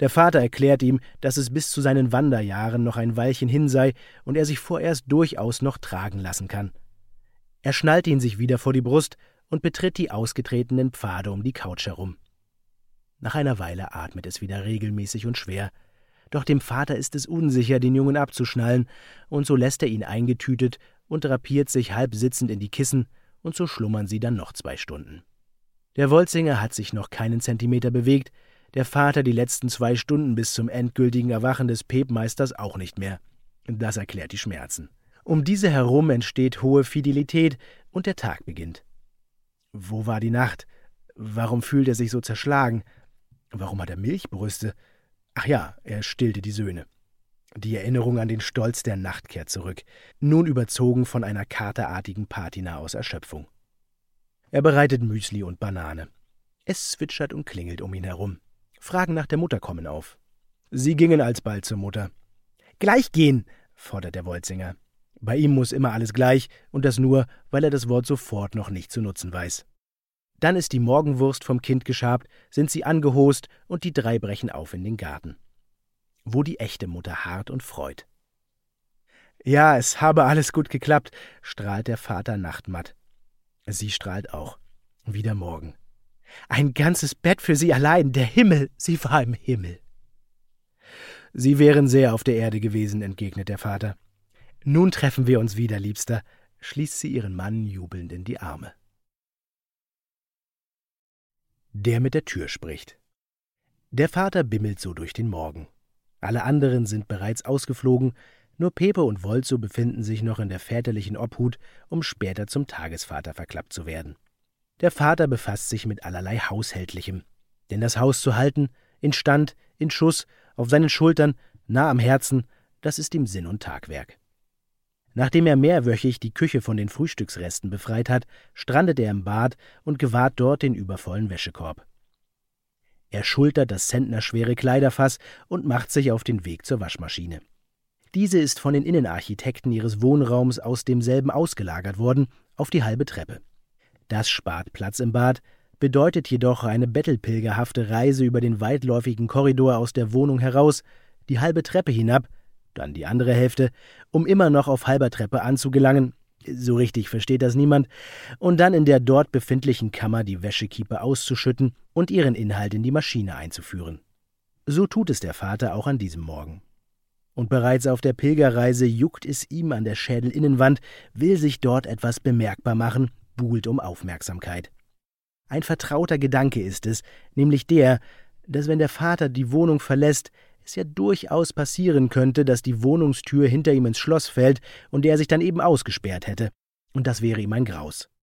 Der Vater erklärt ihm, dass es bis zu seinen Wanderjahren noch ein Weilchen hin sei und er sich vorerst durchaus noch tragen lassen kann. Er schnallt ihn sich wieder vor die Brust und betritt die ausgetretenen Pfade um die Couch herum. Nach einer Weile atmet es wieder regelmäßig und schwer, doch dem Vater ist es unsicher, den Jungen abzuschnallen, und so lässt er ihn eingetütet und drapiert sich halb sitzend in die Kissen, und so schlummern sie dann noch 2 Stunden. Der Wolzinger hat sich noch keinen Zentimeter bewegt, der Vater die letzten 2 Stunden bis zum endgültigen Erwachen des Pepmeisters auch nicht mehr. Das erklärt die Schmerzen. Um diese herum entsteht hohe Fidelität und der Tag beginnt. Wo war die Nacht? Warum fühlt er sich so zerschlagen? Warum hat er Milchbrüste? Ach ja, er stillte die Söhne. Die Erinnerung an den Stolz der Nacht kehrt zurück, nun überzogen von einer katerartigen Patina aus Erschöpfung. Er bereitet Müsli und Banane. Es zwitschert und klingelt um ihn herum. Fragen nach der Mutter kommen auf. Sie gingen alsbald zur Mutter. »Gleich gehen«, fordert der Wolzinger. Bei ihm muss immer alles gleich, und das nur, weil er das Wort sofort noch nicht zu nutzen weiß. Dann ist die Morgenwurst vom Kind geschabt, sind sie angehost und die 3 brechen auf in den Garten, wo die echte Mutter harrt und freut. »Ja, es habe alles gut geklappt«, strahlt der Vater nachtmatt. Sie strahlt auch. Wieder Morgen. »Ein ganzes Bett für sie allein, der Himmel, sie war im Himmel.« »Sie wären sehr auf der Erde gewesen«, entgegnet der Vater. »Nun treffen wir uns wieder, Liebster«, schließt sie ihren Mann jubelnd in die Arme. Der mit der Tür spricht. Der Vater bimmelt so durch den Morgen. Alle anderen sind bereits ausgeflogen, nur Pepe und Wolzo befinden sich noch in der väterlichen Obhut, um später zum Tagesvater verklappt zu werden. Der Vater befasst sich mit allerlei Haushältlichem, denn das Haus zu halten, instand, in Schuss, auf seinen Schultern, nah am Herzen, das ist ihm Sinn und Tagwerk. Nachdem er mehrwöchig die Küche von den Frühstücksresten befreit hat, strandet er im Bad und gewahrt dort den übervollen Wäschekorb. Er schultert das zentnerschwere Kleiderfass und macht sich auf den Weg zur Waschmaschine. Diese ist von den Innenarchitekten ihres Wohnraums aus demselben ausgelagert worden, auf die halbe Treppe. Das spart Platz im Bad, bedeutet jedoch eine bettelpilgerhafte Reise über den weitläufigen Korridor aus der Wohnung heraus, die halbe Treppe hinab, dann die andere Hälfte, um immer noch auf halber Treppe anzugelangen, so richtig versteht das niemand, und dann in der dort befindlichen Kammer die Wäschekiepe auszuschütten und ihren Inhalt in die Maschine einzuführen. So tut es der Vater auch an diesem Morgen. Und bereits auf der Pilgerreise juckt es ihm an der Schädelinnenwand, will sich dort etwas bemerkbar machen, buhlt um Aufmerksamkeit. Ein vertrauter Gedanke ist es, nämlich der, dass wenn der Vater die Wohnung verlässt, es ja durchaus passieren könnte, dass die Wohnungstür hinter ihm ins Schloss fällt und er sich dann eben ausgesperrt hätte. Und das wäre ihm ein Graus.